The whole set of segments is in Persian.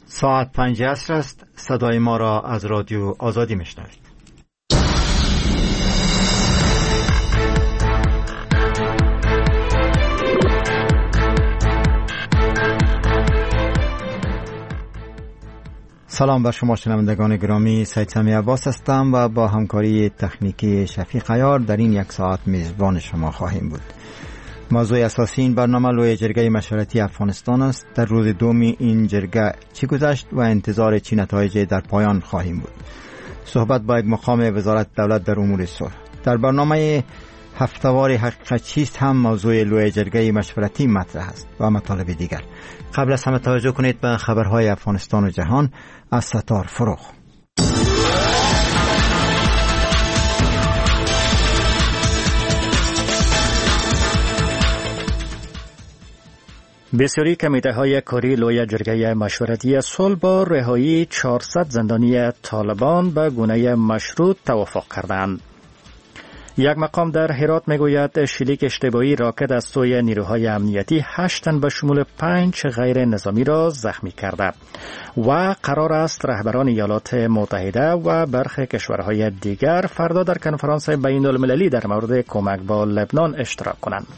ساعت 5 عصر است. صدای ما را از رادیو آزادی میشنوید. سلام بر شما شنوندگان گرامی، سید سمی عباس هستم و با همکاری تکنیکی شفیق عیار در این یک ساعت میزبان شما خواهیم بود. موضوع اساسی این برنامه لوی جرگه مشورتی افغانستان است. در روز دومی این جرگه چی گذشت و انتظار چی نتایج در پایان خواهیم بود. صحبت با یک مقام وزارت دولت در امور صلح. در برنامه هفتهوار حقیقت چیست هم موضوع لوی جرگه مشورتی مطرح است و مطالب دیگر. قبل از همه توجه کنید به خبرهای افغانستان و جهان از ستار فروغ. بسیاری کمیته‌های کاری لوی جرگه مشورتی صلح با رهایی 400 زندانی طالبان به گونه مشروط توافق کردند. یک مقام در هرات میگوید شلیک اشتباهی راکت از سوی نیروهای امنیتی 8 تن به شمول 5 غیر نظامی را زخمی کرده و قرار است رهبران ایالات متحده و برخی کشورهای دیگر فردا در کنفرانس بین المللی در مورد کمک با لبنان اشتراک کنند.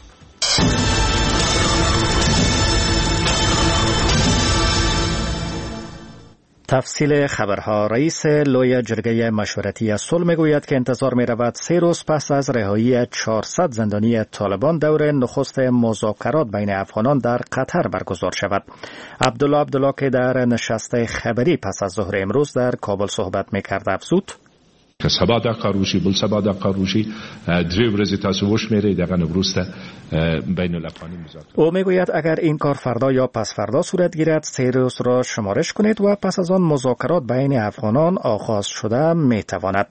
تفصیل خبرها. رئیس لوی جرگه مشورتی صلح میگوید که انتظار می رود 3 روز پس از رهایی 400 زندانی طالبان دور نخست مذاکرات بین افغانان در قطر برگزار شود. عبدالله که در نشست خبری پس از ظهر امروز در کابل صحبت میکرد افزود که سبا دقیقه روشی بل سبا دقیقه روشی دری ورزی تاسو وش میره دقیقه نبروسته بین الاقوانی مذاکره. او میگوید اگر این کار فردا یا پس فردا صورت گیرد 3 روز را شمارش کنید و پس از آن مذاکرات بین افغانان آغاز شده میتواند.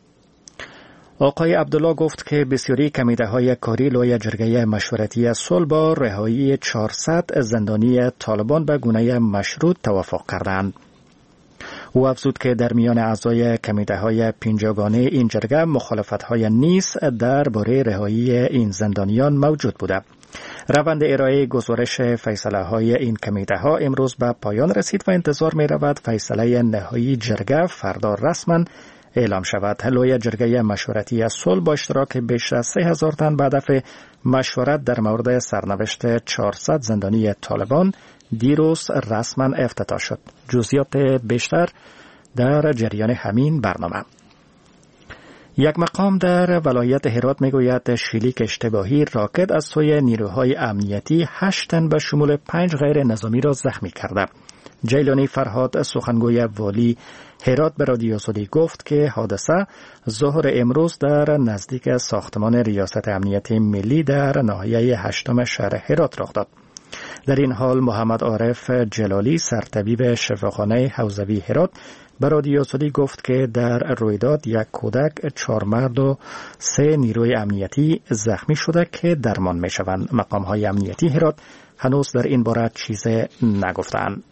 آقای عبدالله گفت که بسیاری کمیته‌های کاری لوی جرگه مشورتی صلح با رهایی 400 زندانی طالبان به گونه مشروط توافق کردند. او افزود که در میان اعضای کمیته‌های پنجگانه این جرگه مخالفت‌های نیز درباره رهایی این زندانیان موجود بوده. روند ارائه گزارش فیصله‌های این کمیته‌ها امروز به پایان رسید و انتظار می‌رود فیصله نهایی جرگه فردا رسما اعلام شود. لوی جرگه مشورتی صلح با اشتراک بیش از 3000 تن به هدف مشورت در مورد سرنوشت 400 زندانی طالبان دیروز رسما افتتاح شد. جزئیات بیشتر در جریان همین برنامه. یک مقام در ولایت هرات میگوید شلیک اشتباهی راکت از سوی نیروهای امنیتی 8 تن به شمول 5 غیر نظامی را زخمی کرده. جیلانی فرهاد سخنگوی والی هرات به رادیو آزادی گفت که حادثه ظهر امروز در نزدیک ساختمان ریاست امنیت ملی در ناحیه 8 شهر هرات رخ داد. در این حال محمد عارف جلالی سرطبیب شفاخانه حوزوی هرات به رادیو آزادی گفت که در رویداد 1 کودک، 4 مرد و 3 نیروی امنیتی زخمی شده که درمان می شوند. مقام‌های امنیتی هرات هنوز در این باره چیزی نگفتند.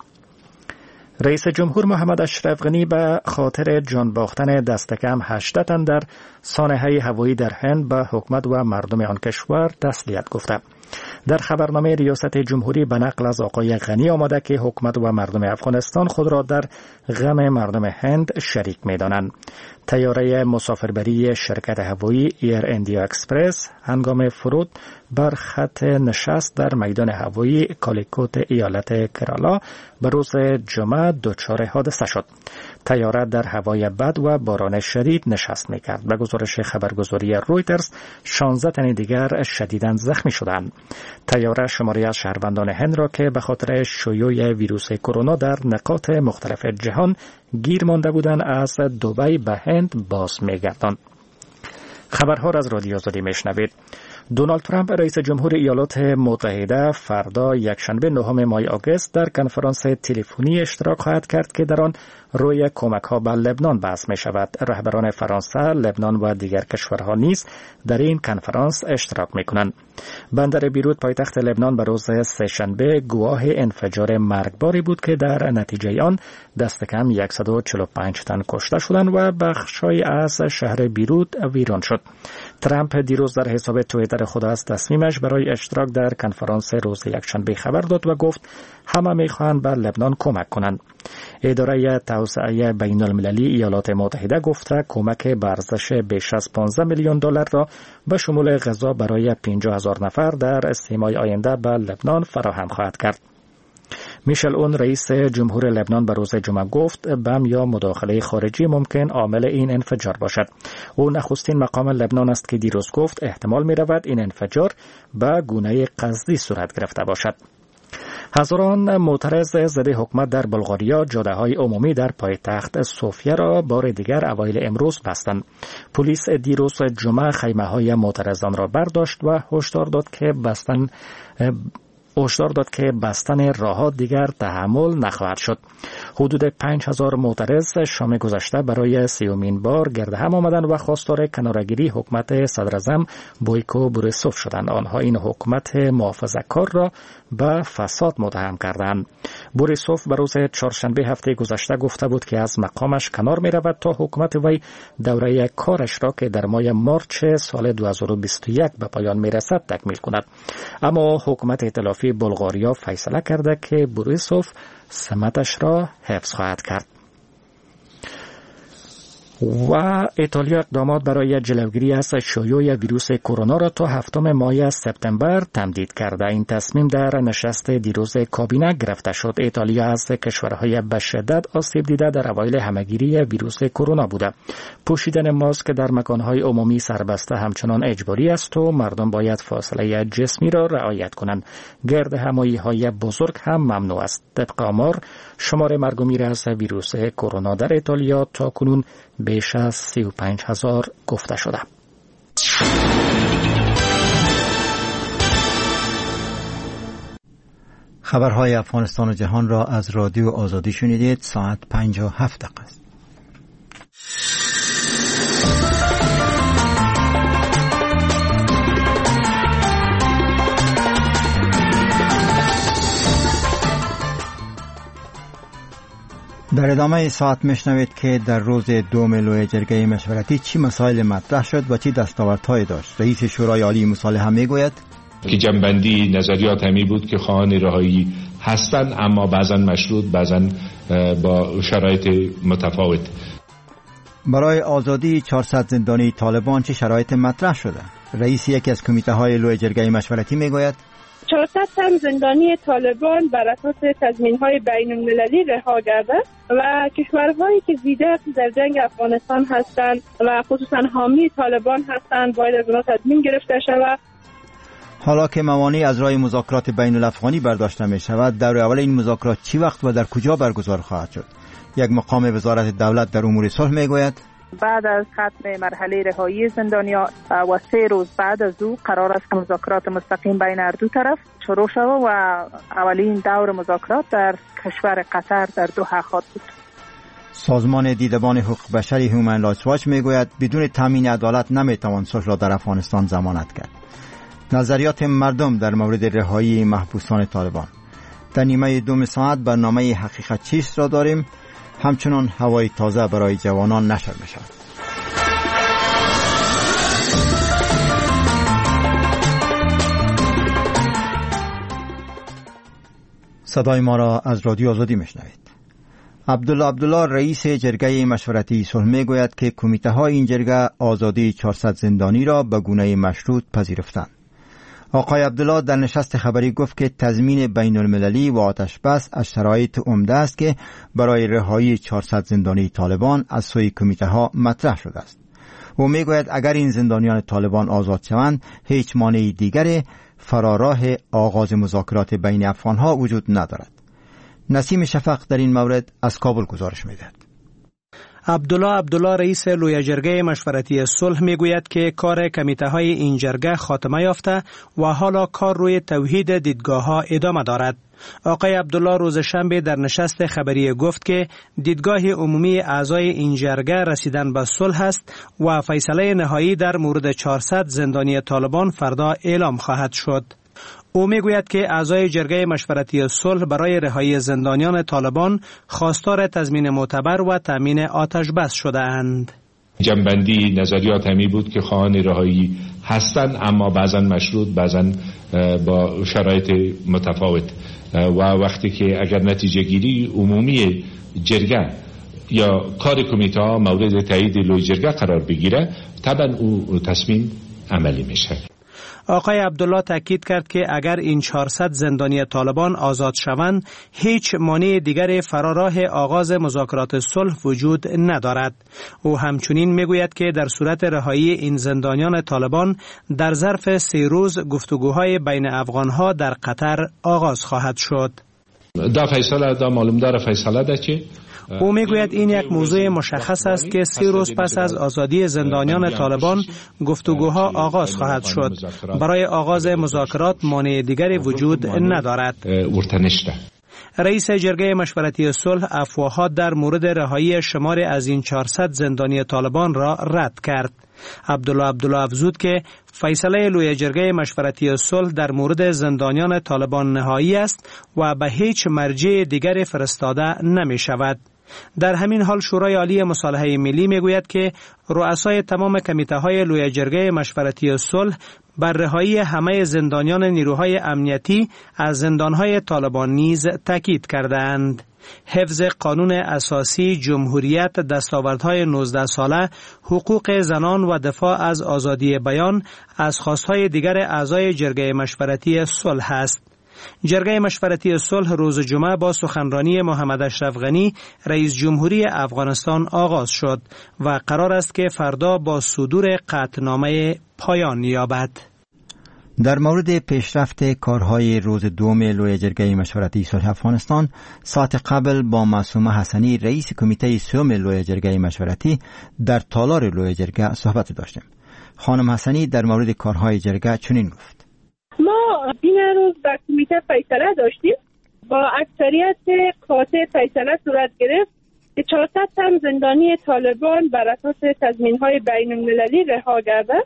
رئیس جمهور محمد اشرف غنی به خاطر جان باختن دست کم 8 تن در سانحه هوایی در هند به حکومت و مردم آن کشور تسلیت گفته. در خبرنامه ریاست جمهوری به نقل از آقای غنی آمده که حکومت و مردم افغانستان خود را در غم مردم هند شریک می‌دانند. طیاره مسافربری شرکت هوایی ایر اندیا اکسپرس هنگام فرود بر خط نشست در میدان هوایی کالیکوت ایالت کرالا به روز جمعه دچار حادثه شد. طیاره در هوای بد و باران شدید نشست می‌کرد. به گزارش خبرگزاری رویترز 16 تن دیگر شدیداً زخمی شدند. طیاره شماری از شهروندان هند را که به خاطر شیوع ویروس کرونا در نقاط مختلف جهان گیر مانده بودند از دبی به هند باز می‌گرداند. خبرها را از رادیو آزادی میشنوید. دونالد ترامپ رئیس جمهور ایالات متحده فردا یکشنبه 9 ماه آگوست در کنفرانس تلفنی اشتراک خواهد کرد که در آن روی کمک‌ها به لبنان بحث می‌شود. رهبران فرانسه، لبنان و دیگر کشورها نیز در این کنفرانس اشتراک می‌کنند. بندر بیروت پایتخت لبنان به روز سه‌شنبه گواه انفجار مرگباری بود که در نتیجه آن دست کم 145 تن کشته شدند و بخش‌هایی از شهر بیروت ویران شد. ترامپ دیروز در حساب توییتر خود از تصمیمش برای اشتراک در کنفرانس روز یکشنبه خبر داد و گفت همه می‌خواهند به لبنان کمک کنند. اداره توسعه بین المللی ایالات متحده گفته کمک به ارزش بیش از 15 میلیون دلار را به شمول غذا برای 50,000 نفر در 3 ماه آینده به لبنان فراهم خواهد کرد. میشل اون رئیس جمهور لبنان به روز جمعه گفت بم یا مداخله خارجی ممکن عامل این انفجار باشد. او نخستین مقام لبنان است که دیروز گفت احتمال می رود این انفجار به گونه قصدی صورت گرفته باشد. هزاران معترض ضد حکومت در بلغاریا جاده‌های عمومی در پایتخت سوفیا را بار دیگر اوایل امروز بستند. پلیس دیروز جمعه خیمه‌های معترضان را برداشت و هشدار داد که بستن راه‌ها دیگر تحمل نخواهد شد. حدود 5,000 معترض شام گذشته برای 30مین بار گرد هم آمدند و خواستار کناره‌گیری حکومت صدراعظم بویکو بوریسوف شدند. آنها این حکومت محافظه‌کار را به فساد متهم کردند. بوریسوف به روز چهارشنبه هفته گذشته گفته بود که از مقامش کنار می رود تا حکومت وی دوره کارش را که در ماه مارچ سال 2021 به پایان می رسد تکمیل کند. اما حکومت ائتلافی بلغاریا فیصله کرده که بوریسوف سمتش را حفظ خواهد کرد. و ایتالیا اقدامات برای جلوگیری از شیوع ویروس کرونا را تا 7 ماه سپتامبر تمدید کرده. این تصمیم در نشست دیروز کابینه گرفته شد. ایتالیا از کشورهای به شدت آسیب دیده در اوایل همهگیری ویروس کرونا بوده. پوشیدن ماسک در مکانهای عمومی سربسته همچنان اجباری است و مردم باید فاصله جسمی را رعایت کنند. گرد همایی‌های بزرگ هم ممنوع است. طبق آمار شمار مرگ و میر از ویروس کرونا در ایتالیا تا کنون بیش از 35,000 گفته شده. خبرهای افغانستان و جهان را از رادیو آزادی شنیدید. ساعت 57 دقیقه است. در ادامه ساعت میشنوید که در روز دوم لوی جرگه مشورتی چی مسائل مطرح شد و چی دستاوردهایی داشت. رئیس شورای عالی مصالحه میگوید که جنبندی نظریات همی بود که خواهان رهایی هستند، اما بعضا مشروط، بعضا با شرایط متفاوت. برای آزادی 400 زندانی طالبان چه شرایط مطرح شده؟ رئیس یکی از کمیته های لوی جرگه مشورتی میگوید 400 تن زندانی طالبان بر اساس تضمین‌های بین‌المللی رها گردد و کشورهایی که زیده در جنگ افغانستان هستند و خصوصا حامی طالبان هستند باید از اونها تضمین گرفته شود. حالا که موانع از راه مذاکرات بین‌الافغانی برداشته می شود، در اول این مذاکرات چی وقت و در کجا برگزار خواهد شد؟ یک مقام وزارت دولت در امور صلح میگوید بعد از ختم مرحله رهایی زندانیان و 3 روز بعد از او قرار است که مذاکرات مستقیم بین هر دو طرف شروع شود و اولین دور مذاکرات در کشور قطر در دوحه خواهد بود. سازمان دیدبان حقوق بشری هیومن رایتس واچ میگوید بدون تامین عدالت نمیتوان صلح را در افغانستان ضمانت کرد. نظریات مردم در مورد رهایی محبوسان طالبان. در نیمه دوم ساعت برنامه حقیقت چیست را داریم. همچنان هوای تازه برای جوانان نشر می شود. صدای ما را از رادیو آزادی میشنوید. عبدالله رئیس جرگه مشورتی صلح میگوید که کمیته های این جرگه آزادی 400 زندانی را به گونه مشروط پذیرفتند. آقای عبدالله در نشست خبری گفت که تضمین بین المللی و آتش بس از شرایط عمده است که برای رهایی 400 زندانی طالبان از سوی کمیته ها مطرح شده است. او میگوید اگر این زندانیان طالبان آزاد شوند هیچ مانع دیگر فراراه آغاز مذاکرات بین افغان ها وجود ندارد. نسیم شفق در این مورد از کابل گزارش میدهد. عبدالله رئیس لوی جرگه مشورتی صلح میگوید که کار کمیته های این جرگه خاتمه یافته و حالا کار روی توحید دیدگاه ها ادامه دارد. آقای عبدالله روز شنبه در نشست خبری گفت که دیدگاه عمومی اعضای این جرگه رسیدن به صلح است و فیصله نهایی در مورد 400 زندانی طالبان فردا اعلام خواهد شد. او میگوید که اعضای جرگه مشورتی صلح برای رهایی زندانیان طالبان خواستار تضمین معتبر و تامین آتش بس شده اند. جنبندی نظریات همی بود که خواهان رهایی هستند، اما بعضا مشروط، بعضا با شرایط متفاوت. و وقتی که اگر نتیجه گیری عمومی جرگه یا کار کمیته ها مورد تایید لوی جرگه قرار بگیره، طبعا او تصمیم عملی میشه. آقای عبدالله تاکید کرد که اگر این 400 زندانی طالبان آزاد شوند، هیچ مانع دیگر فراراه آغاز مذاکرات صلح وجود ندارد. او همچنین میگوید که در صورت رهایی این زندانیان طالبان در ظرف 3 روز گفتگوهای بین افغانها در قطر آغاز خواهد شد. دا فیصله دا معلوم داره فیصله ده که او میگوید این یک موضوع مشخص است که 3 روز پس از آزادی زندانیان طالبان گفتگوها آغاز خواهد شد. برای آغاز مذاکرات مانع دیگری وجود ندارد. رئیس جرگه مشورتی صلح افواهات در مورد رهایی شماری از این 400 زندانی طالبان را رد کرد. عبدالله افزود که فیصله لوی جرگه مشورتی صلح در مورد زندانیان طالبان نهایی است و به هیچ مرجع دیگری فرستاده نمی شود. در همین حال شورای عالی مصالحه ملی می گوید که رؤسای تمام کمیته های لوی جرگه مشورتی صلح بر رهایی همه زندانیان نیروهای امنیتی از زندانهای طالبان نیز تاکید کردند. حفظ قانون اساسی، جمهوریت، دستاوردهای 19 ساله، حقوق زنان و دفاع از آزادی بیان از خواستهای دیگر اعضای جرگه مشورتی صلح است. جرگه مشورتی صلح روز جمعه با سخنرانی محمد اشرف غنی رئیس جمهوری افغانستان آغاز شد و قرار است که فردا با صدور قطعنامه پایان یابد. در مورد پیشرفت کارهای روز دوم لوی جرگه مشورتی صلح افغانستان، ساعت قبل با معصومه حسنی رئیس کمیته سوم لوی جرگه مشورتی در تالار لوی جرگه صحبت داشتیم. خانم حسنی در مورد کارهای جرگه چنین گفت: ما این روز در کمیته فیصله داشتیم، با اکثریت قاطع فیصله صورت گرفت که 400 تن زندانی طالبان بر اساس تضمین‌های بین‌المللی رها گردد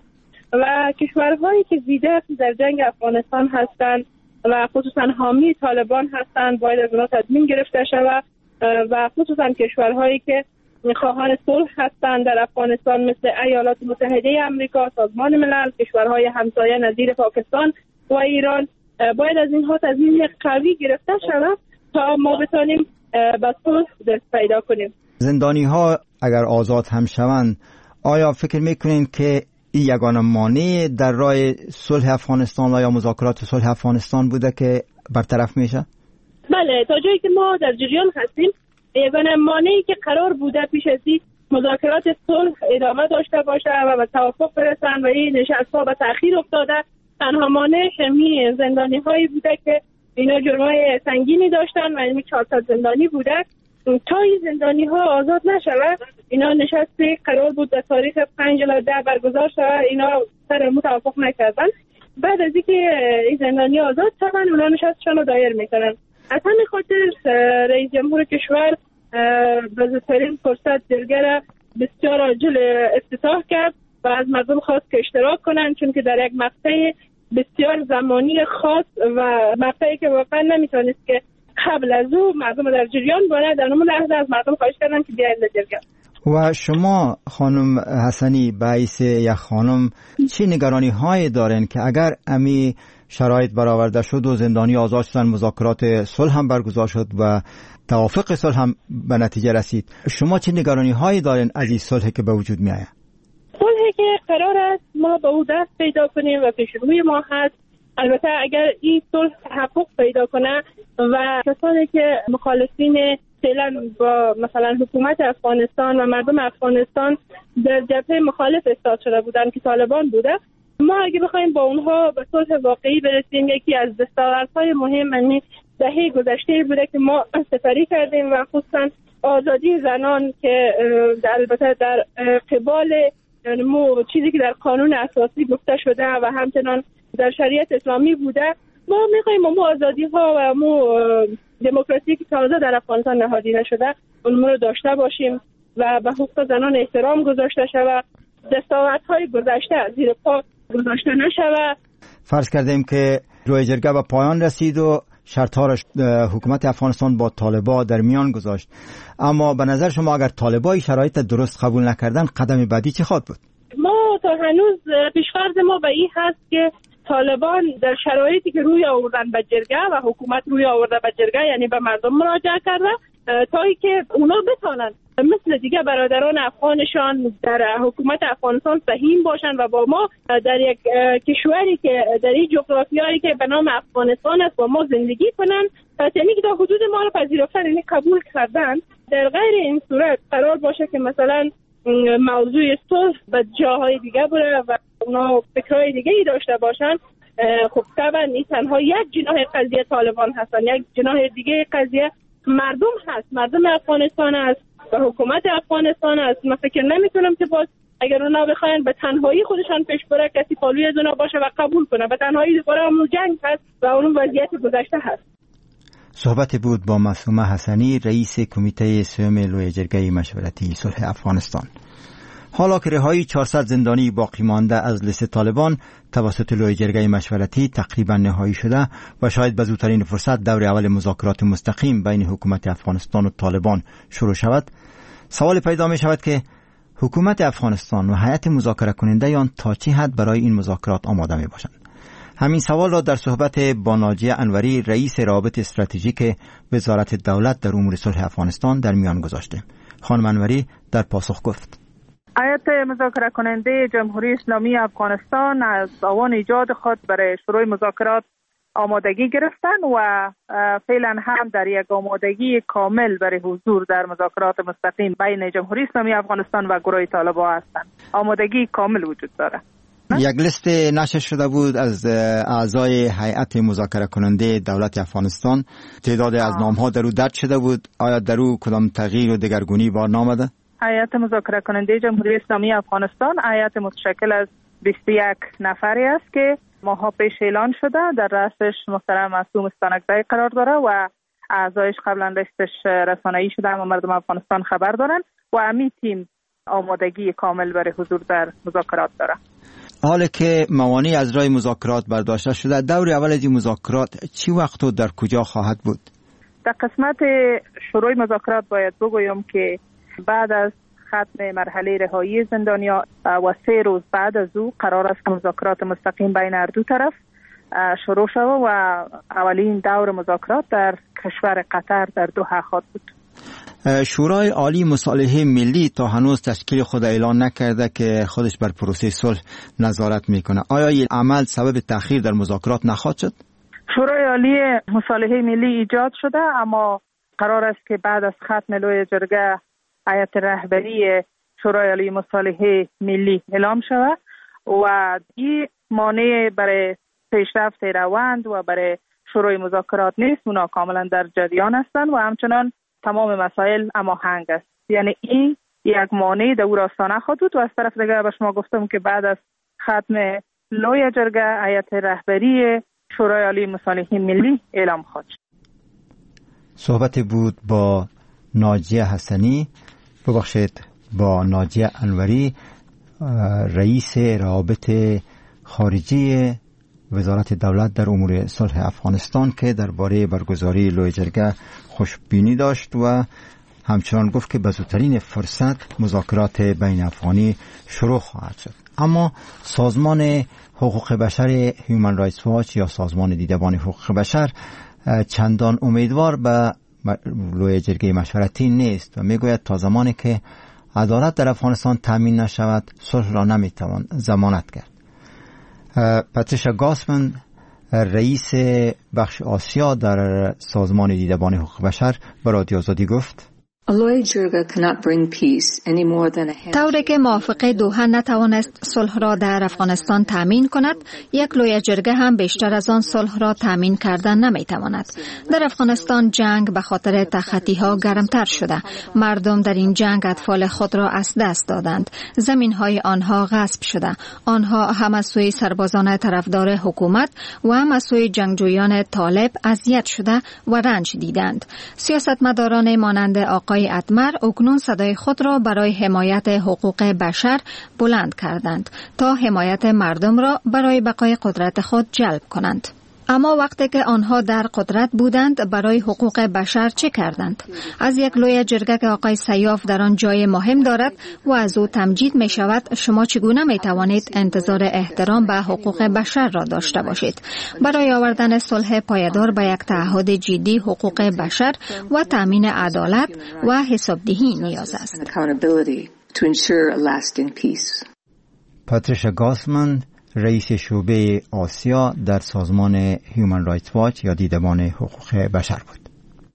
و کشورهایی که زیده در جنگ افغانستان هستند و خصوصا حامی طالبان هستند باید از اونها تضمین گرفته شود و خصوصا کشورهایی که خواهان صلح هستند در افغانستان مثل ایالات متحده آمریکا، سازمان ملل، کشورهای همسایه نظیر پاکستان و ایران باید از اینها تضمین قوی گرفته شود تا ما بتانیم به صلح دست پیدا کنیم. زندانی ها اگر آزاد هم شوند، آیا فکر میکنین که این یگانه مانع در راه صلح افغانستان یا مذاکرات صلح افغانستان بوده که برطرف میشه؟ بله، تا جایی که ما در جریان هستیم یگانه مانعی که قرار بوده پیش از این مذاکرات صلح ادامه داشته باشه و به توافق برسن و این نشست‌ها به تأخیر افتاده، تنها مانع همین زندانی هایی بوده که اینا جرمای سنگینی داشتن و این 400 زندانی بوده. تا این زندانی ها آزاد نشود، اینا نشستی قرار بود در تاریخ 5/10 برگزار شود، اینا سر توافق نکردن. بعد از اینکه این زندانی آزاد شدن، اونا نشستشون رو دایر میکنن. از همین خاطر رئیس جمهور کشور به زودترین فرصت جرگه را بسیار عاجل افتتاح کرد و از مردم خواست که اشتراک کنن، چون که در یک مقطع بسیار زمانی خاص و مقطعی که واقعا نمیتونست که قبل از او مردم در جریان بانه، در اون لحظه از مردم خواهش کردن که بیاید جرگه. و شما خانم حسنی باعث یک خانم چی نگرانی های دارین که اگر امی شرایط برآورده شد و زندانی آزاد شدن، مذاکرات صلح هم برگزار شد و توافق صلح هم به نتیجه رسید، شما چه نگرانی هایی دارین از این صلحی که به وجود می آید؟ صلحی که قرار است ما به او دست پیدا کنیم و پیش روی ما هست. البته اگر این صلح تحقق پیدا کنه و کسانی که مخالفین فعلا با مثلا حکومت افغانستان و مردم افغانستان در جبهه مخالف ایستاد شده بودن که طالبان بوده، ما اگه بخوایم با اونها به صلح واقعی برسیم، یکی از دستاوردهای مهم دهه گذشته بوده که ما سپری کردیم و خصوصا آزادی زنان که البته در قبال چیزی که در قانون اساسی گفته شده و همچنان در شریعت اسلامی بوده، ما میخوایم مو آزادی ها و مو دموکراسی که تازه در افغانستان نهادی نشده اون رو داشته باشیم و به حقوق زنان احترام گذاشته شود، دستاوردهای گذشته زیر پا گذاشته نشود. فرض کردیم که روی جرگه به پایان رسید و شرطها را حکومت افغانستان با طالبا در میان گذاشت، اما به نظر شما اگر طالبای شرایط درست قبول نکردن، قدم بعدی چه خواهد بود؟ ما تا هنوز پیشفرض ما به این هست که طالبان در شرایطی که روی آوردن به جرگه و حکومت روی آورده به جرگه، یعنی به مردم مراجعه کرده تا اینکه اونا بتانن مثل دیگه برادران افغانشان در حکومت افغانستان سهیم باشن و با ما در یک کشوری که در این جغرافیایی که به نام افغانستان است با ما زندگی کنن، یعنی که در حدود ما رو پذیرفتن، یعنی قبول کردن. در غیر این صورت قرار باشه که مثلا موضوع صلح به جاهای دیگه بره و اونا فکرهای دیگه ای داشته باشن، خب طبعا این تنها یک جناح قضیه طالبان هستن، یک جناح دیگه قضیه مردم هست، مردم افغانستان است و حکومت افغانستان است. من فکر نمی‌کنم که باز اگر اونا بخواین به تنهایی خودشان پیش بره کسی پالوی از اونا باشه و قبول کنه. به تنهایی دوباره همون جنگ هست و اون وضعیت گذشته هست. صحبت بود با معصومه حسنی، رئیس کمیته سوم لوی جرگه مشورتی صلح افغانستان. حالا که رهایی 400 زندانی باقی مانده از لیست طالبان توسط لوی جرگه مشورتی تقریبا نهایی شده و شاید به زودترین فرصت دور اول مذاکرات مستقیم بین حکومت افغانستان و طالبان شروع شود، سوال پیدا می شود که حکومت افغانستان و هیئت مذاکره کننده آن تا چه حد برای این مذاکرات آماده می باشند. همین سوال را در صحبت با ناجیه انوری، رئیس روابط استراتژیک وزارت دولت در امور صلح افغانستان در میان گذاشته. خانم انوری در پاسخ گفت: هیئت مذاکره کننده جمهوری اسلامی افغانستان از آوان ایجاد خود برای شروع مذاکرات آمادگی گرفتن و فعلا هم در یک آمادگی کامل برای حضور در مذاکرات مستقیم بین جمهوری اسلامی افغانستان و گروه طالبان هستند. آمادگی کامل وجود داره. یک لیست نشر شده بود از اعضای هیئت مذاکره کننده دولت افغانستان. تعداد از نام‌ها در او درج شده بود. آیا در او کدام تغییر و دگرگونی بار نامده؟ هیئت مذاکره کننده جمهوری اسلامی افغانستان هیئت متشکل از 21 نفری است که ماها پیش اعلان شده. در رأسش محترم معصوم استانکزی قرار داره و اعضایش قبلا لیستش رسانه‌ای شده اما مردم افغانستان خبر دارن و همین تیم آمادگی کامل برای حضور در مذاکرات داره. حالا که موانع از راه مذاکرات برداشته شده، دور اول از این مذاکرات چی وقت و در کجا خواهد بود؟ در قسمت شروع مذاکرات باید بگویم که بعد از ختم مرحله رهایی زندانیان و 3 روز بعد از او قرار است که مذاکرات مستقیم بین هر دو طرف شروع شود و اولین دور مذاکرات در کشور قطر در دوحه خواهد بود. شورای عالی مصالحه ملی تا هنوز تشکیل خود اعلان نکرده که خودش بر پروسه صلح نظارت میکنه. آیا این عمل سبب تأخیر در مذاکرات نخواهد شد؟ شورای عالی مصالحه ملی ایجاد شده اما قرار است که بعد از ختم لوی جرگه هیئت رهبری شورای عالی مصالحه ملی اعلام شود و این مانع برای پیشرفت روند و برای شروع مذاکرات نیست. اونا کاملا در جریان هستند و همچنان تمام مسائل هماهنگ است. یعنی این یک مانع در او راستا نخواهد بود و از طرف دیگه به شما گفتم که بعد از ختم لوی جرگه هیئت رهبری شورای عالی مصالحه ملی اعلام خواهد شد. صحبت بود با ناجیه حسنی، با ناجیه انوری، رئیس روابط خارجی وزارت دولت در امور صلح افغانستان که درباره برگزاری لوی جرگه خوشبینی داشت و همچنان گفت که به زودترین فرصت مذاکرات بین افغانی شروع خواهد شد. اما سازمان حقوق بشر هیومن رایتس واچ یا سازمان دیدبان حقوق بشر چندان امیدوار به لوی جرگه مشورتی نیست و میگوید تا زمانی که عدالت در افغانستان تامین نشود صلح را نمیتوان ضمانت کرد. پاتریشیا گاسمن، رئیس بخش آسیا در سازمان دیدبان حقوق بشر، به رادیو آزادی گفت: طوری که موافقه دوحه نتوانست صلح را در افغانستان تامین کند، یک لوی جرگه هم بیشتر از آن صلح را تامین کردن نمیتواند. در افغانستان جنگ به خاطر تخطی‌ها گرمتر شده. مردم در این جنگ اطفال خود را از دست دادند. زمین‌های آنها غصب شده. آنها هم از سوی سربازان طرفدار حکومت و هم از سوی جنگجویان طالب اذیت شده و رنج دیدند. سیاستمداران مانند آقای اتمر اکنون صدای خود را برای حمایت حقوق بشر بلند کردند تا حمایت مردم را برای بقای قدرت خود جلب کنند. اما وقتی که آنها در قدرت بودند برای حقوق بشر چه کردند؟ از یک لوی جرگه که آقای سیاف در آن جای مهم دارد و از او تمجید می شود، شما چگونه می توانید انتظار احترام به حقوق بشر را داشته باشید؟ برای آوردن صلح پایدار به یک تعهد جدی حقوق بشر و تامین عدالت و حسابدهی نیاز است. پاتریشا گاسمن، رئیس شعبه آسیا در سازمان هیومن رایتس واچ یا دیدبان حقوق بشر بود.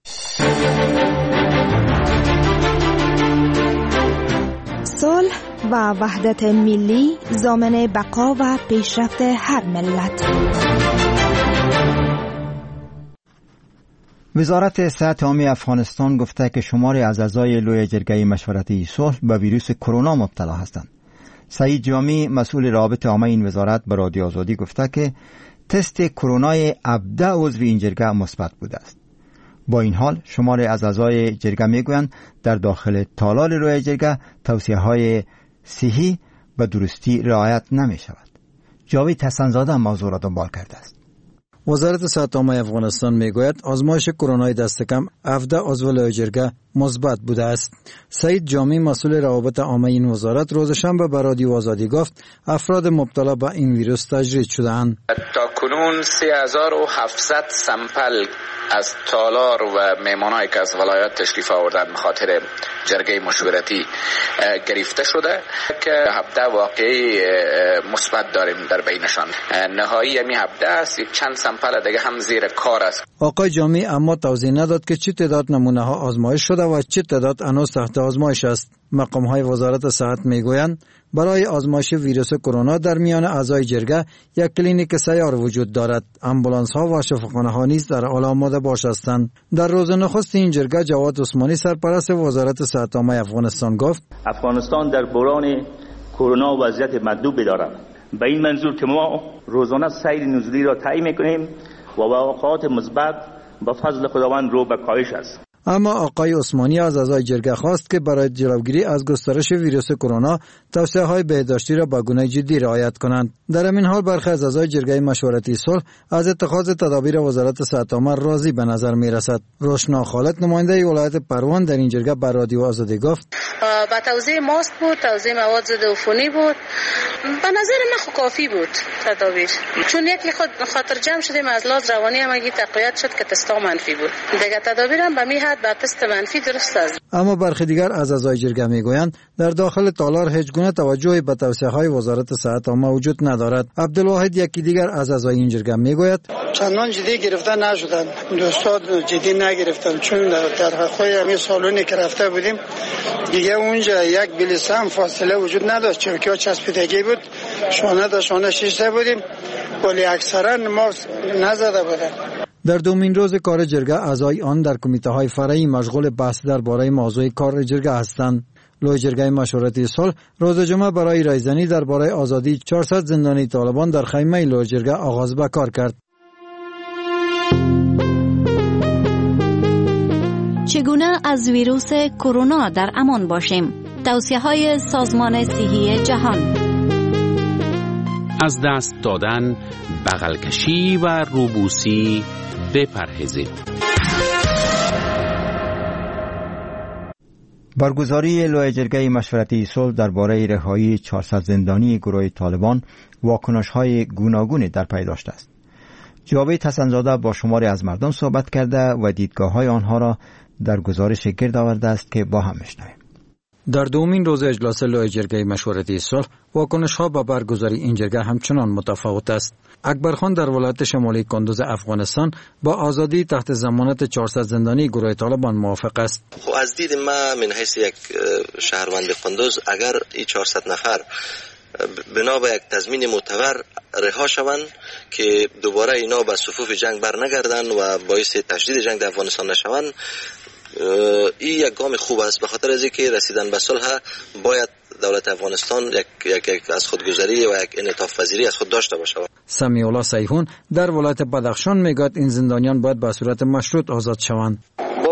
صلح و وحدت ملی ضامن بقا و پیشرفت هر ملت. وزارت صحت عامه افغانستان گفته که شماری از اعضای لوی جرگه مشورتی صلح به ویروس کرونا مبتلا هستند. سعید جامی، مسئول روابط عامه این وزارت، به رادیو آزادی گفته که تست کرونای 17 عضو این جرگه مثبت بوده است. با این حال شماری از اعضای جرگه میگویند در داخل تالار لوی جرگه توصیه‌های صحی و درستی رعایت نمی شود. جاوید حسن‌زاده موضوع را دنبال کرده است. وزارت صحت عامه افغانستان میگوید آزمایش کرونای دست کم 17 عضو لوی جرگه مثبت بوده است. سعید جامی، مسئول روابط عامه این وزارت، روز شنبه به رادیو آزادی گفت افراد مبتلا به این ویروس تجرید شده‌اند. تا کنون 3700 سمپل از تالار و مهمانایی که از ولایات تشریف آوردند به خاطر جرگه مشورتی گرفته شده که 17 واقعی مثبت داریم در بینشان. نهایی همی 17 است، چند سمپل دیگه هم زیر کار است. آقای جامی اما توضیح نداد که چه تعداد نمونه ها آزمایش شده و چه تعداد هنوز تحت آزمایش است. مقام های وزارت صحت میگویند برای آزمایش ویروس کرونا در میان اعضای جرگه یک کلینیک سیار وجود دارد. آمبولانس ها و شفاخانه ها نیز در حال آماده باش هستند. در روز نخست این جرگه جواد عثمانی، سرپرست وزارت صحت عامه افغانستان، گفت افغانستان در بحران کرونا وضعیت مطلوب دارد. به این منظور که ما روزانه سیر نزولی را تعیین می‌کنیم و واقعات مثبت با فضل خداوند رو به کاهش است. اما آقای عثمانی از اعضای جرگه خواست که برای جلوگیری از گسترش ویروس کرونا توصیه‌های بهداشتی را به گونه جدی رعایت کنند. در همین حال برخی از اعضای جرگه مشورتی صلح از اتخاذ تدابیر وزارت صحت عامه راضی به نظر می‌رسد. روشنا خالد، نماینده ولایت پروان، در این جرگه به رادیو آزادی گفت با توزیع ماسک بود، توزیع مواد ضد عفونی بود. به نظر من خو کافی بود تدابیر، چون یکی خاطر جمع شدیم از لحاظ روانی هم اگه تقویت شد که تستا منفی بود. دیگه تدابیر هم به می حد با تست منفی درست است. اما برخی دیگر از اعضای جرگه میگویند در داخل تالار هیچ گونه توجهی به توصیه‌های وزارت صحت عامه وجود ندارد. عبدالواحد، یکی دیگر از اعضای این جرگه، میگوید چندان جدی گرفته نشدن، دوستان جدی نگرفتن، چون در خود همین سالونی که رفته بودیم دیگه اونجا یک بلیسم فاصله وجود نداشت، چوکی‌ها چسبیدگی بود، شانه تا شانه شیشته بودیم، ولی اکثرا ماسک نزده بودن. در دومین روز کار جرگه اعضای آن در کمیته های فرعی مشغول بحث درباره موضوع کار جرگه هستند. لوی جرگه مشورتی صلح روز جمعه برای رایزنی درباره آزادی 400 زندانی طالبان در خیمه لوی جرگه آغاز به کار کرد. چگونه از ویروس کرونا در امان باشیم؟ توصیه‌های سازمان صحی جهان: از دست دادن، بغل کشی و روبوسی بپرهیزید. برگزاری لوی جرگه مشورتی صلح درباره رهایی 400 زندانی گروه طالبان واکنش‌های گوناگونی در پی داشته است. جاوید حسن‌زاده با شماری از مردم صحبت کرده و دیدگاه‌های آنها را در گزارش گرد آورده است که با هم میشنویم. در دومین روز اجلاس لوی جرگه مشورتی صلح واکنش‌ها به برگزاری این جرگه همچنان متفاوت است. اکبرخان در ولایت شمالی کندوز افغانستان با آزادی تحت ضمانت 400 زندانی گروه طالبان موافق است. خب از دید ما من حیث یک شهروند کندوز اگر این 400 نفر بنا به یک تضمین معتبر رها شوند که دوباره اینا به صفوف جنگ بر نگردن و باعث تشدید جنگ در افغانستان نشوند، این یک گام خوب است. به خاطر از اینکه رسیدن به صلح باید دولت افغانستان یک از خودگذری و یک انعطاف پذیری از خود داشته باشه. سمیع الله سیحون در ولایت بدخشان میگوید این زندانیان باید به صورت مشروط آزاد شوند. با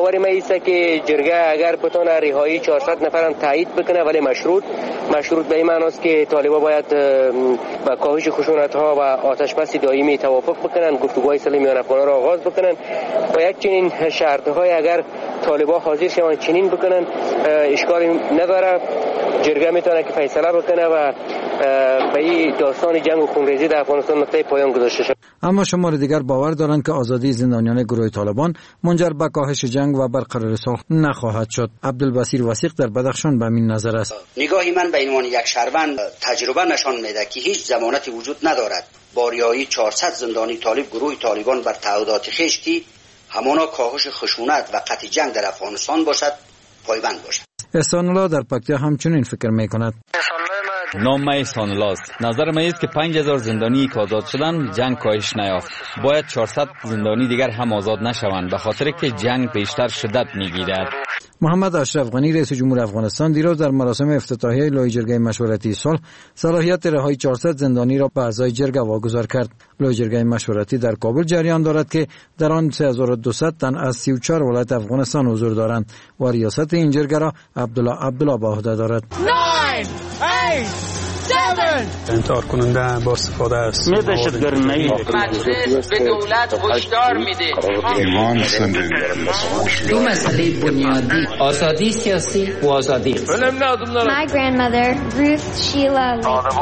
باور ما ایست که جرگه اگر بتونه رهایی 400 نفرم تایید بکنه ولی مشروط به این معناست که طالبان باید با کاهش خشونت‌ها و آتشبس دائمی توافق بکنن، گفتگوهای صلح میان افغان‌ها را آغاز بکنن و یک چنین شرط‌های اگر طالبان حاضر شوند چنین بکنن اشکالی نداره. جرگه میتونه که فیصله بکنه و به این داستان جنگ و خونریزی در افغانستان نقطه پایان گذاشته شود. اما شمار دیگر باور دارند که آزادی زندانیان گروه طالبان منجر به کاهش جنگ و برقراری صلح نخواهد شد. عبدالبصیر وثیق در بدخشان به این نظر است. نگاهی من به عنوان یک شهروند تجربه نشان میده که هیچ ضمانتی وجود ندارد با رهایی 400 زندانی طالب گروه طالبان بر تعهدات خویش که همانا کاهش خشونت و قطع جنگ در افغانستان باشد پایبند باشد. احسان الله در پکتیا همچنین فکر میکند. نام من احسان الله است. نظر من است که 5000 زندانی که آزاد شدن جنگ کاهش نیافت. باید 400 زندانی دیگر هم آزاد نشوند به خاطر که جنگ بیشتر شدت میگیرد. محمد اشرف غنی رئیس جمهور افغانستان دیروز در مراسم افتتاحیه لایحه جرگه مشورتی صلح صلاحیت رهایی 400 زندانی را به اعضای جرگه واگذار کرد. لایحه جرگه مشورتی در کابل جریان دارد که در آن 3200 تن از 34 ولایت افغانستان حضور دارند و ریاست این جرگه را عبدالله به عهده دارد. 9 8 7 انتحار کننده با استفاده است. مجلس به دولت هشدار میده. ایمان سنده دو مسئله بنیادی آزادی سیاسی و آزادی اقتصادی. My grandmother Ruth Sheila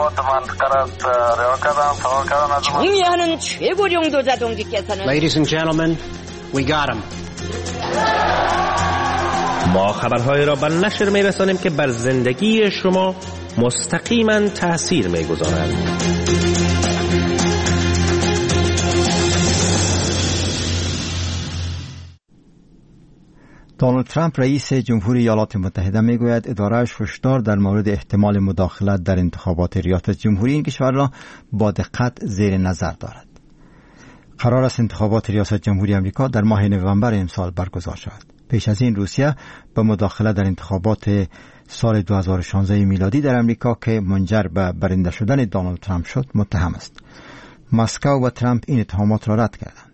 총리하는 최고령 도자동지께서는 Ladies and gentlemen, we got him. ما خبرهای را به نشر می‌رسانیم که بر زندگی شما مستقیما تأثیر می‌گذارند. دونالد ترامپ رئیس جمهوری ایالات متحده میگوید اداره‌اش هشدار در مورد احتمال مداخلت در انتخابات ریاست جمهوری این کشور را با دقت زیر نظر دارد. قرار است انتخابات ریاست جمهوری آمریکا در ماه نوامبر امسال برگزار شود. پیش از این روسیه به مداخله در انتخابات سال 2016 میلادی در امریکا که منجر به برنده شدن دونالد ترامپ شد متهم است. مسکو و ترامپ این اتهامات را رد کردند.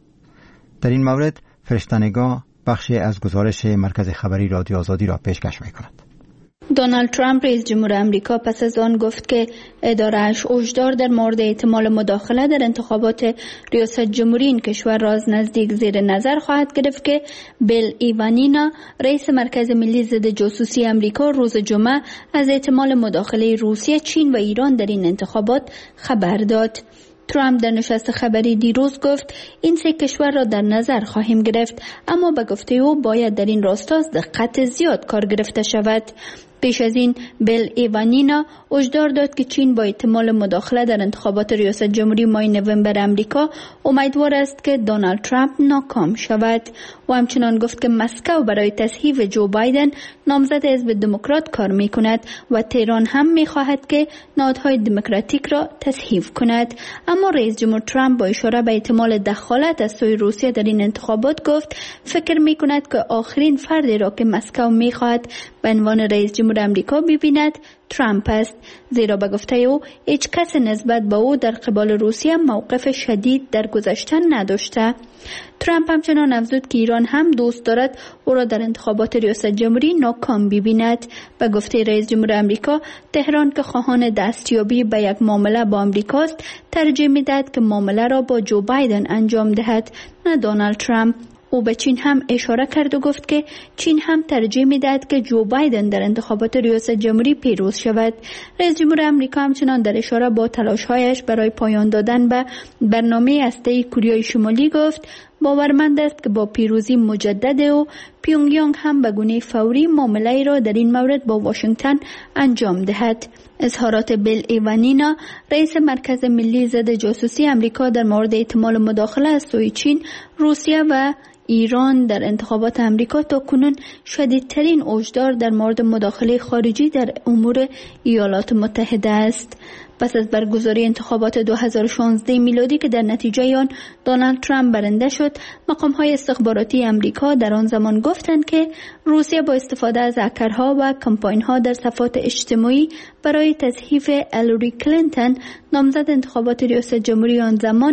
در این مورد فرشته‌نگاه بخشی از گزارش مرکز خبری رادیو آزادی را پیشکش می‌کند. دونالد ترامپ رئیس جمهور آمریکا پس از آن گفت که اداره‌اش هشدار در مورد احتمال مداخله در انتخابات ریاست جمهوری این کشور را از نزدیک زیر نظر خواهد گرفت که بیل ایوانینا رئیس مرکز ملی ضد جاسوسی آمریکا روز جمعه از احتمال مداخله روسیه، چین و ایران در این انتخابات خبر داد. ترامپ در نشست خبری دیروز گفت این سه کشور را در نظر خواهیم گرفت، اما به گفته او باید در این راستا از دقت زیاد کار گرفته شود. پیش از این بیل ایوانینا هشدار داد که چین با احتمال مداخله در انتخابات ریاست جمهوری ماه نوامبر آمریکا امیدوار است که دونالد ترامپ ناکام شود و همچنان گفت که مسکو برای تصحیح جو بایدن نامزد حزب دموکرات کار می کند و تهران هم می خواهد که نهادهای دموکراتیک را تصحیح کند. اما رئیس جمهور ترامپ با اشاره به احتمال دخالت از سوی روسیه در این انتخابات گفت فکر می کند که آخرین فردی را که مسکو می خواهد به عنوان رئیس جمهور آمریکا ببیند ترامپ است، زیرا به گفته او هیچ کس نسبت به او در قبال روسیه موقف شدید در گذشته نداشته. ترامپ همچنان افزود که ایران هم دوست دارد او را در انتخابات ریاست جمهوری ناکام ببیند. به گفته رئیس جمهور آمریکا تهران که خواهان دستیابی به یک معامله با آمریکاست ترجیح می‌دهد که معامله را با جو بایدن انجام دهد نه دونالد ترامپ. او به چین هم اشاره کرد و گفت که چین هم ترجیح می‌دهد که جو بایدن در انتخابات ریاست جمهوری پیروز شود. رئیس جمهور آمریکا همچنان در اشاره با تلاش‌هایش برای پایان دادن به برنامه هسته‌ای کره شمالی گفت باورمند است که با پیروزی مجدد او پیونگیانگ هم به گونه فوری معامله‌ای را در این مورد با واشنگتن انجام دهد. اظهارات بیل ایوانینا رئیس مرکز ملی ضد جاسوسی آمریکا در مورد احتمال مداخله از سوی چین، روسیه و ایران در انتخابات آمریکا تا کنون شدیدترین هشدار در مورد مداخله خارجی در امور ایالات متحده است. پس از برگزاری انتخابات 2016 میلادی که در نتیجه آن دونالد ترامپ برنده شد، مقام‌های استخباراتی آمریکا در آن زمان گفتند که روسیه با استفاده از هکرها و کمپاین‌ها در صفحات اجتماعی برای تضعیف هیلاری کلینتون نامزد انتخابات ریاست جمهوری آن زمان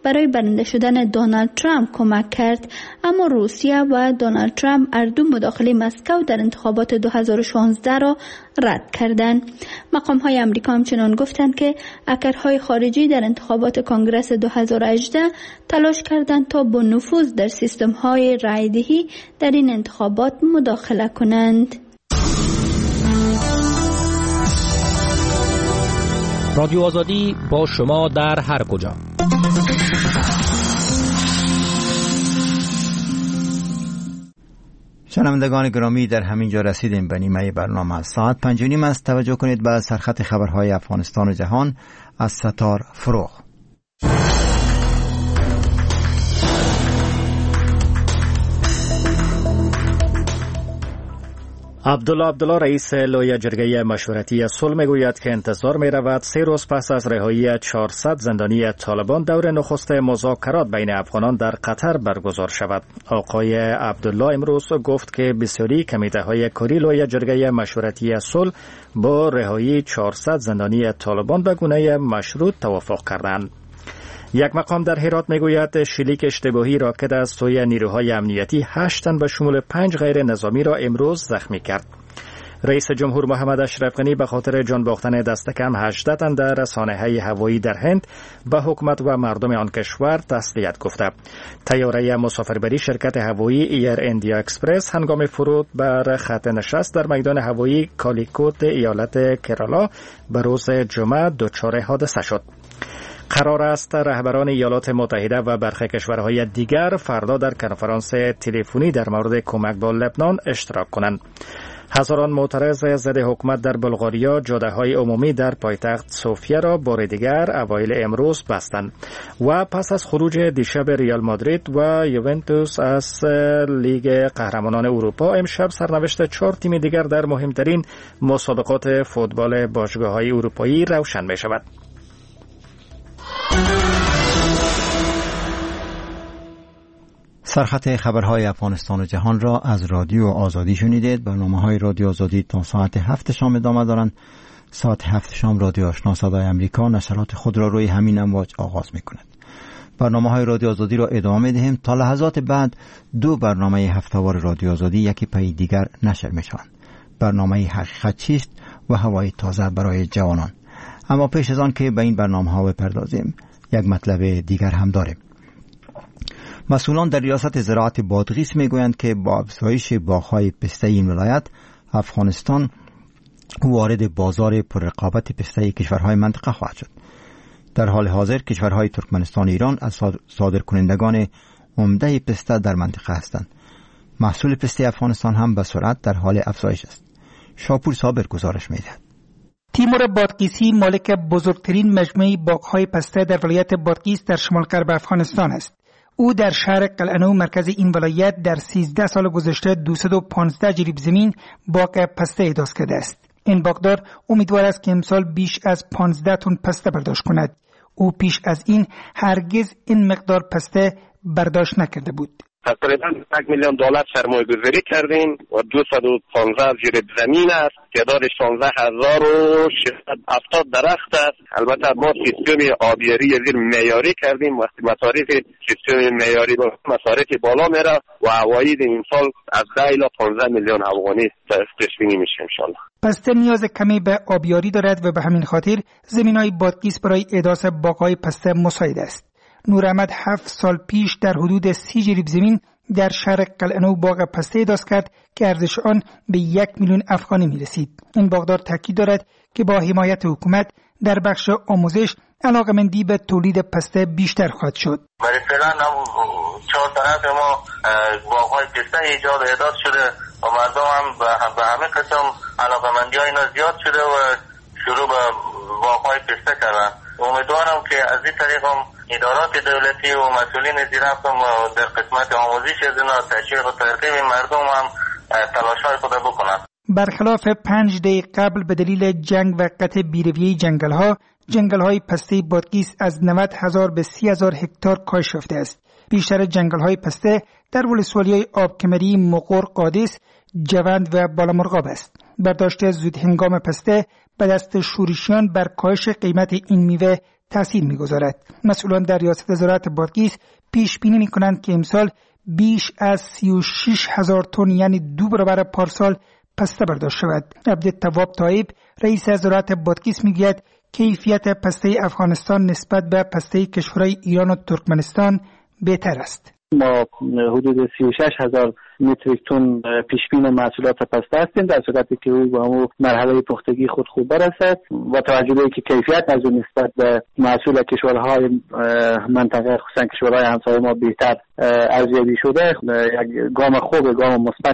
برای برنده شدن دونالد ترامپ کمک کرد، اما روسیه و دونالد ترامپ هر دو مداخله مسکو در انتخابات 2016 را رد کردند. مقام‌های آمریکا همچنان گفتند که هکرهای خارجی در انتخابات کنگره 2018 تلاش کردند تا با نفوذ در سیستم‌های رایدهی در این انتخابات مداخله کنند. رادیو آزادی با شما در هر کجا. شنوندگان گرامی، در همین جا رسیدیم به نیمه برنامه. ساعت 5:30 است. توجه کنید به سرخط خبرهای افغانستان و جهان از ستار فروغ. عبدالله رئیس لوی جرگه مشورتی صلح میگوید که انتظار می رود 3 روز پس از رهایی 400 زندانی طالبان دور نخست مذاکرات بین افغانان در قطر برگزار شود. آقای عبدالله امروز گفت که بسیاری کمیته های کاری لوی جرگه مشورتی صلح با رهایی 400 زندانی طالبان به گونه مشروط توافق کردند. یک مقام در هرات میگوید شلیک اشتباهی راکت از سوی نیروهای امنیتی 8 تن به شمول 5 غیر نظامی را امروز زخمی کرد. رئیس جمهور محمد اشرف غنی به خاطر جان باختن دست کم 18 تن در سانحه هوایی در هند به حکومت و مردم آن کشور تسلیت گفته. طیاره مسافربری شرکت هوایی ایر اندیا اکسپرس هنگام فرود بر خط نشست در میدان هوایی کالیکوت ایالت کرالا به روز جمعه دچار حادثه شد. قرار است رهبران ایالات متحده و برخی کشورهای دیگر فردا در کنفرانس تلفنی در مورد کمک به لبنان اشتراک کنند. هزاران معترض ضد حکومت در بلغاریا جاده‌های عمومی در پایتخت سوفیا را بار دیگر اوایل امروز بستند و پس از خروج دیشب ریال مادرید و یوونتوس از لیگ قهرمانان اروپا امشب سرنوشت 4 تیم دیگر در مهمترین مسابقات فوتبال باشگاه‌های اروپایی روشن می‌شود. سرخط خبرهای افغانستان و جهان را از رادیو آزادی شنیدید. برنامه‌های رادیو آزادی تا ساعت 7 شام ادامه دارند. ساعت 7 شام رادیو آشنا صدای امریکا نشرات خود را روی همین امواج آغاز می‌کند. برنامه‌های رادیو آزادی را ادامه می‌دهیم. تا لحظات بعد 2 برنامه هفته‌وار رادیو آزادی یکی پی دیگر نشر می‌شوند. برنامه حقیقت چیست و هوای تازه برای جوانان. اما پیش از آن که به این برنامه‌ها بپردازیم، یک مطلب دیگر هم داریم. مسئولان در ریاست زراعت بادغیس میگویند که با افزایش باغ‌های پسته این ولایت، افغانستان وارد بازار پررقابت پسته کشورهای منطقه خواهد شد. در حال حاضر کشورهای ترکمنستان و ایران از صادرکنندگان عمده پسته در منطقه هستند. محصول پسته افغانستان هم به سرعت در حال افزایش است. شاپور صابر گزارش می‌دهد. تیمور بادغیسی مالک بزرگترین مجموعه باغ‌های پسته در ولایت بادغیس در شمال غرب افغانستان است. او در شهر قلعه‌نو مرکز این ولایت در 13 سال گذشته 215 جریب زمین باغ پسته احداث کرده است. این باغدار امیدوار است که امسال بیش از 15 تن پسته برداشت کند. او پیش از این هرگز این مقدار پسته برداشت نکرده بود. تقریبا $1 میلیون سرمایه گذاری کردیم و 215 جریب زمین است. تعدادش 15670 درخت است. البته ما سیستم آبیاری زیر معیاری کردیم. وقتی مصارف سیستم معیاری با مصارف بالا میره و عواید این سال از 10 الی 15 میلیون افغانی پیش بینی میشه ان شاء الله. پسته نیاز کمی به آبیاری دارد و به همین خاطر زمین‌های بادغیس برای احداث باغ‌های پسته مساعد است. نور احمد 7 سال پیش در حدود 30 جریب زمین در شهر قلعه‌نو باغ پسته احداث کرد که ارزش آن به 1 میلیون افغانی میرسید. این باغدار تاکید دارد که با حمایت حکومت در بخش آموزش علاقه‌مندی به تولید پسته بیشتر خواهد شد. برای فعلا 4 طرف ما باغ‌های پسته ایجاد احداث شده و مردم هم به همه قسم علاقه‌مندی های اینا زیاد شده و شروع به باغ‌های پسته کردن. امیدوارم که از این طریق هم ادارات دولتی و مسئولین زیرفت هم در قسمت آموزش از اینا تشویق و ترغیب مردم هم تلاش‌های خود بکنند. برخلاف 5 دقیقه قبل به دلیل جنگ و قطع بیرویه جنگل‌های پسته بادغیس از 90,000 به 30,000 هکتار کاهش یافته است. بیشتر جنگل‌های پسته در ولسوالی‌های آبکمری، مقر، قادس، جوند و بالامرغاب است. برداشت زود هنگام پسته به دست شورشیان بر کاهش قیمت این میوه تاثیر می‌گذارد. مسئولان در ریاست وزارت بادغیس پیش بینی می‌کنند که امسال بیش از 36,000 تن یعنی 2 برابر پارسال پسته برداشت شود. عبدالتواب طایب رئیس وزارت بادغیس میگوید کیفیت پسته افغانستان نسبت به پسته کشورهای ایران و ترکمنستان بهتر است. ما حدود 36,000 متریک تن پیشبین محصولات پسته هستیم در صورتی که او به همون مرحله پختگی خود خوب برسد و توجه به که کیفیت از اون نسبت به محصول کشورهای منطقه خصوصا کشورهای همسایه ما بهتر ارزیابی شده، یک گام خوب، گام مثبت